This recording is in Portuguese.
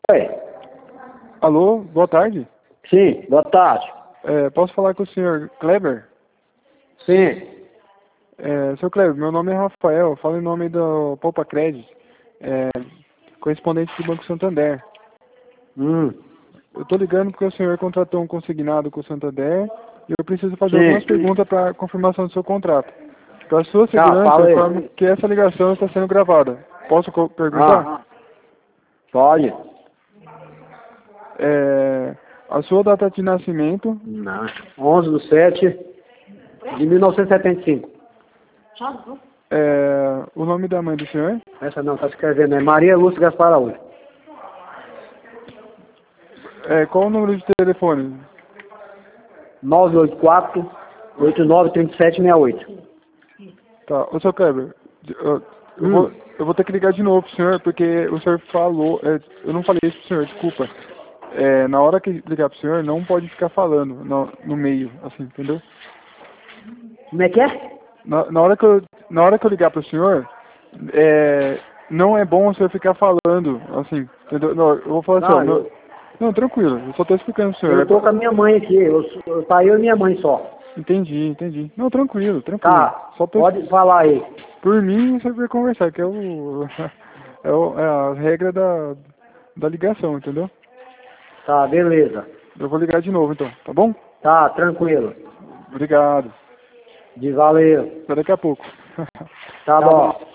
Oi. Alô, boa tarde. Sim, boa tarde. Posso falar com o senhor Kleber? Sim. Senhor Kleber, meu nome é Rafael, falo em nome do Poupa Credit, correspondente do Banco Santander. Eu tô ligando porque o senhor contratou um consignado com o Santander e eu preciso fazer algumas perguntas para confirmação do seu contrato. Para sua segurança, eu informo que essa ligação está sendo gravada. Posso perguntar? Pode. A sua data de nascimento? Não. 11/7/1975. O nome da mãe do senhor? Essa não, tá escrevendo, é Maria Lúcia Gaspar Araújo. Qual o número de telefone? 984-893768. Tá, ô seu Kleber, eu vou ter que ligar de novo pro senhor, porque o senhor falou, eu não falei isso pro senhor, desculpa. Na hora que ligar pro senhor, não pode ficar falando no meio, assim, entendeu? Como é que é? Na hora que eu ligar pro senhor, não é bom o senhor ficar falando, assim, entendeu? Não, eu vou falar assim, ó, não, tranquilo, eu só tô explicando pro senhor. Eu tô com a minha mãe aqui, tá eu e minha mãe só. Entendi. Não, tranquilo. Tá, pode falar aí. Por mim, você vai conversar, que é a regra da ligação, entendeu? Tá, beleza. Eu vou ligar de novo, então, tá bom? Tá, tranquilo. Obrigado. Valeu. Até daqui a pouco. Tá bom.